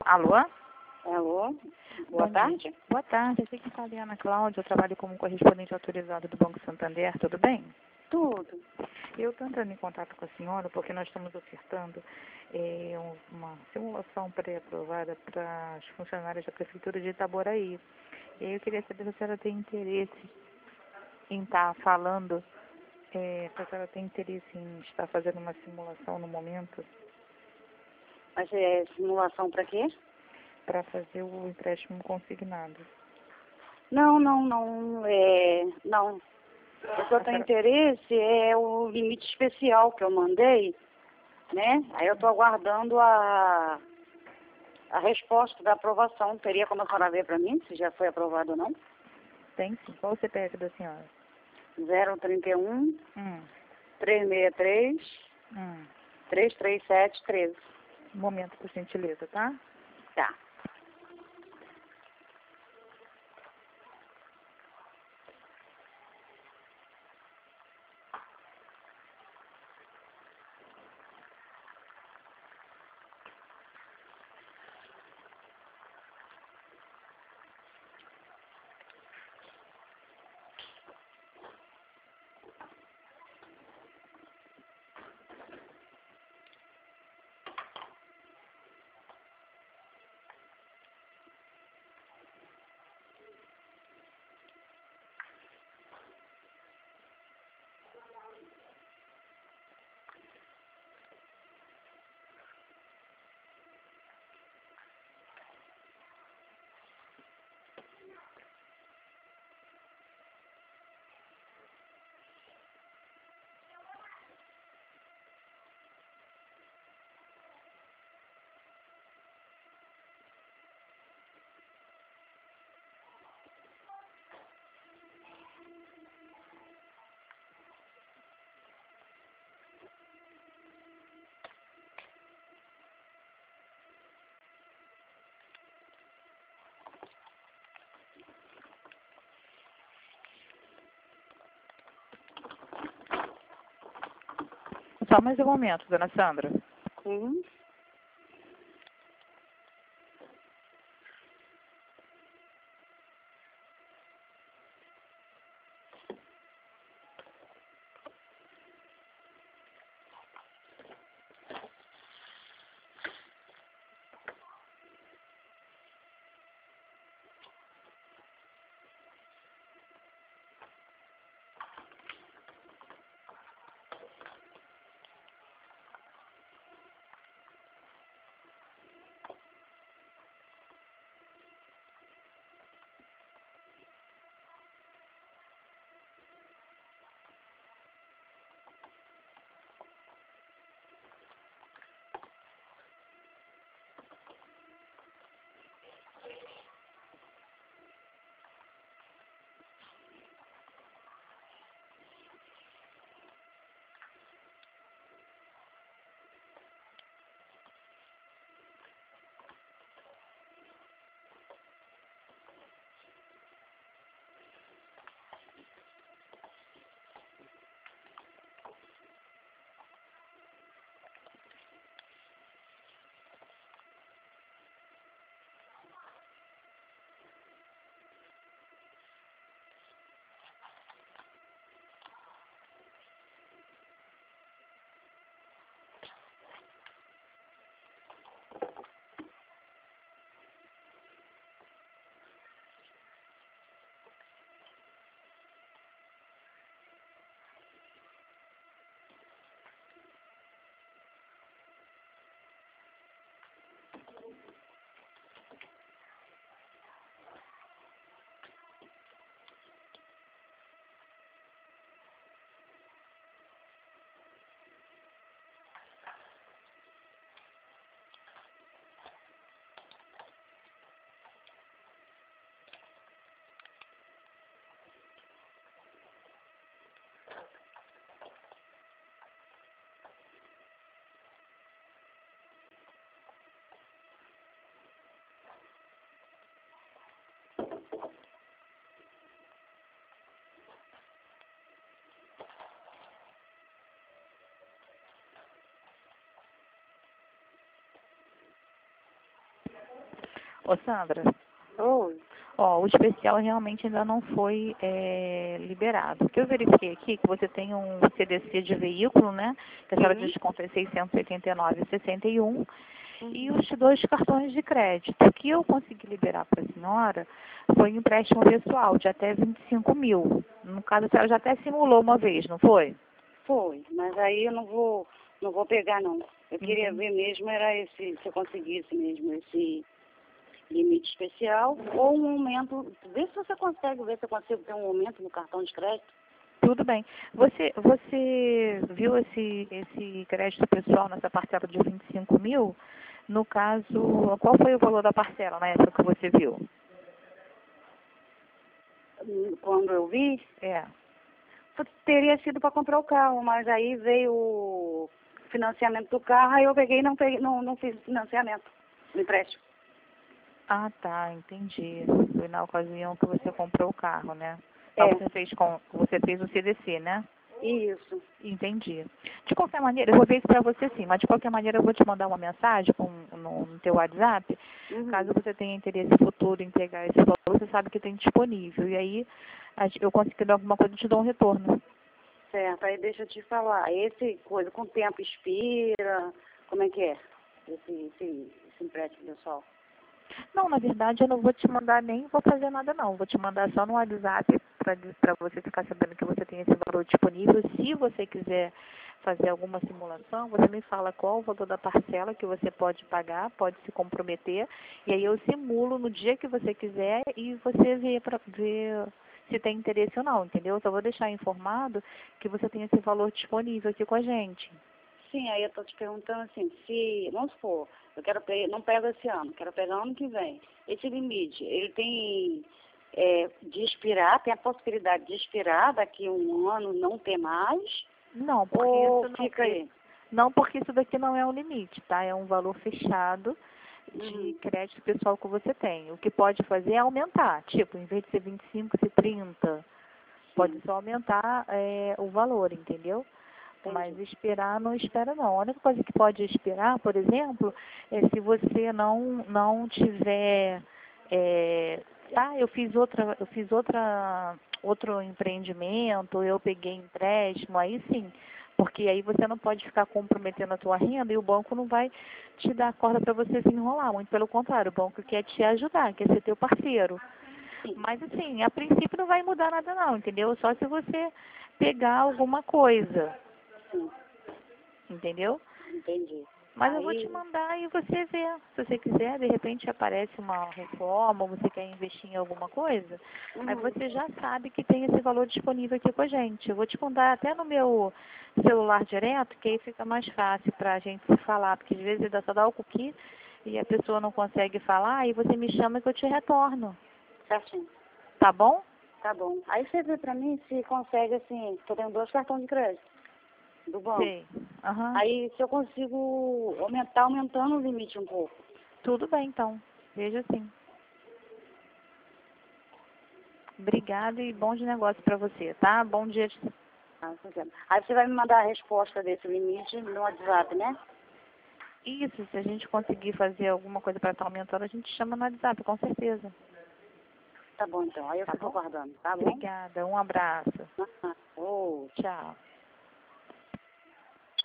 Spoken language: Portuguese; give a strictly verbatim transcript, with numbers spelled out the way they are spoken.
Alô? Alô? Boa Bom tarde. dia. Boa tarde. Aqui quem fala é a Ana Cláudia. Eu trabalho como correspondente autorizado do Banco Santander. Tudo bem? Tudo. Eu estou entrando em contato com a senhora porque nós estamos ofertando é, um- uma simulação pré-aprovada para as funcionárias da Prefeitura de Itaboraí. E aí eu queria saber se a senhora tem interesse em estar falando, é, se a senhora tem interesse em estar fazendo uma simulação no momento Mas é simulação para quê? para fazer o empréstimo consignado. Não, não, não. É, não. O que eu tenho interesse é o limite especial que eu mandei, né? Aí eu estou aguardando a, a resposta da aprovação. Teria como a senhora ver para mim se já foi aprovado ou não? Tem sim. Qual o C P F da senhora? zero trinta e um, Hum, trezentos e sessenta e três, hum. trezentos e trinta e sete, treze. Um momento, por gentileza, tá? Tá. Só mais um momento, dona Sandra. Uhum. Ô, Sandra, Oi. ó, o especial realmente ainda não foi é, liberado. O que eu verifiquei aqui, que você tem um C D C de veículo, né? Que a senhora Uhum. desconta é seiscentos e oitenta e nove reais e sessenta e um. Uhum. E os dois cartões de crédito. O que eu consegui liberar para a senhora foi um empréstimo pessoal de até vinte e cinco mil. No caso, a senhora já até simulou uma vez, não foi? Foi, mas aí eu não vou, não vou pegar não. Eu queria Entendi. ver mesmo, era esse, se eu conseguisse mesmo esse limite especial ou um aumento. Vê se você consegue, ver se eu consigo ter um aumento no cartão de crédito. Tudo bem. Você, você viu esse, esse crédito pessoal nessa parcela de vinte e cinco mil? No caso, qual foi o valor da parcela na época que você viu? Hum, Quando eu vi, É. teria sido para comprar o carro, mas aí veio o financiamento do carro, aí eu peguei e não, peguei, não, não fiz o financiamento, o empréstimo. Ah, tá, entendi. Foi na ocasião que você comprou o carro, né? É, Mas você fez com, você fez o C D C, né? isso. Entendi. De qualquer maneira, eu vou ver isso para você sim, mas de qualquer maneira eu vou te mandar uma mensagem com, no, no teu WhatsApp. Uhum. Caso você tenha interesse futuro em pegar esse valor, você sabe que tem disponível. E aí, a gente- eu conseguindo alguma coisa, eu te dou um retorno. Certo, aí deixa eu te falar, esse coisa com o tempo expira, como é que é? Esse, esse, esse empréstimo pessoal. Não, na verdade, eu não vou te mandar nem vou fazer nada não. Vou te mandar só no WhatsApp para você ficar sabendo que você tem esse valor disponível. Se você quiser fazer alguma simulação, você me fala qual o valor da parcela que você pode pagar, pode se comprometer. E aí eu simulo no dia que você quiser e você vê para ver se tem interesse ou não, entendeu? Eu só vou deixar informado que você tem esse valor disponível aqui com a gente. Sim, aí eu tô te perguntando assim, se, vamos supor, eu quero pegar, não pego esse ano, quero pegar ano que vem. Esse limite, ele tem é, de expirar, tem a possibilidade de expirar daqui a um ano, não ter mais, Não, porque ou isso não, fica aí? não porque isso daqui não é um limite, tá? É um valor fechado de Uhum. crédito pessoal que você tem. O que pode fazer é aumentar, tipo, em vez de ser vinte e cinco, ser trinta, pode Sim, só aumentar é, o valor, entendeu? Mas entendi. esperar não espera não. A única coisa que pode esperar, por exemplo, é se você não não tiver é, ah, eu fiz outra, eu fiz outra outro empreendimento, eu peguei empréstimo, aí sim. Porque aí você não pode ficar comprometendo a tua renda e o banco não vai te dar corda para você se enrolar. Muito pelo contrário, o banco quer te ajudar, quer ser teu parceiro. Sim, Mas assim, a princípio não vai mudar nada não, entendeu? Só se você pegar alguma coisa, sim, entendeu? entendi. Mas eu vou te Aí, mandar e você vê. Se você quiser, de repente aparece uma reforma, ou você quer investir em alguma coisa, aí uhum, você já sabe que tem esse valor disponível aqui com a gente. Eu vou te mandar até no meu celular direto, que aí fica mais fácil para a gente se falar, porque às vezes dá só dar o cookie e a pessoa não consegue falar, aí você me chama que eu te retorno. certinho. Tá bom? Tá bom. Aí você vê pra mim se consegue, assim, eu tenho dois cartões de crédito do banco. Sei. Aham. Aí se eu consigo aumentar, aumentando o limite um pouco. Tudo bem, então. Veja sim. Obrigada e bons negócios para você, tá? Bom dia. De... Ah, tá certo. Aí você vai me mandar a resposta desse limite no WhatsApp, né? Isso, se a gente conseguir fazer alguma coisa para estar aumentando, a gente chama no WhatsApp, com certeza. Tá bom, então. Aí eu Tá fico bom? aguardando, tá bom? Obrigada. Um abraço. Ah, oh. Tchau.